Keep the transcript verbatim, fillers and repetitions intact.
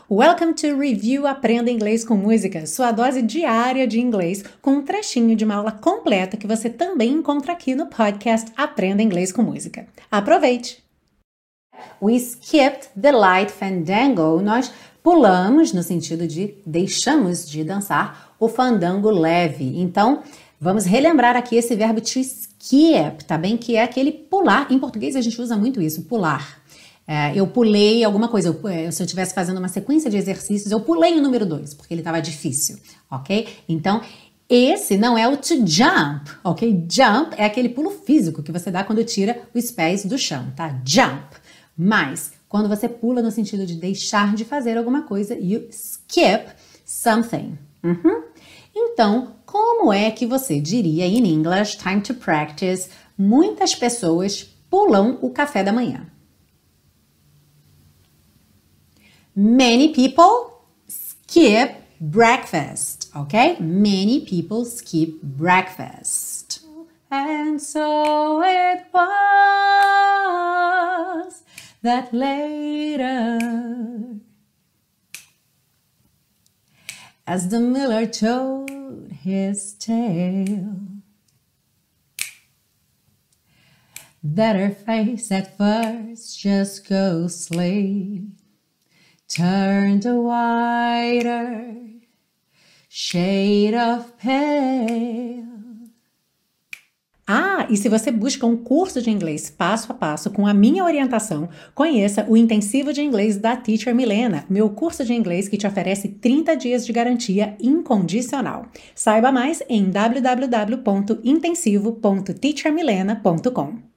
Welcome to Review Aprenda Inglês com Música, sua dose diária de inglês com um trechinho de uma aula completa que você também encontra aqui no podcast Aprenda Inglês com Música. Aproveite! We skipped the light fandango. Nós pulamos no sentido de deixamos de dançar o fandango leve. Então, vamos relembrar aqui esse verbo to skip, tá bem? Que é aquele pular. Em português a gente usa muito isso, pular. É, eu pulei alguma coisa, eu, se eu estivesse fazendo uma sequência de exercícios, eu pulei o número dois, porque ele estava difícil, ok? Então, esse não é o to jump, ok? Jump é aquele pulo físico que você dá quando tira os pés do chão, tá? Jump. Mas, quando você pula no sentido de deixar de fazer alguma coisa, you skip something. Uhum. Então, como é que você diria in English, time to practice, muitas pessoas pulam o café da manhã? Many people skip breakfast, okay? Many people skip breakfast. And so it was that later, as the miller told his tale, that her face at first just ghostly turned a whiter shade of pale. Ah, e se você busca um curso de inglês passo a passo com a minha orientação, conheça o Intensivo de Inglês da Teacher Milena, meu curso de inglês que te oferece trinta dias de garantia incondicional. Saiba mais em w w w ponto intensivo ponto teacher milena ponto com.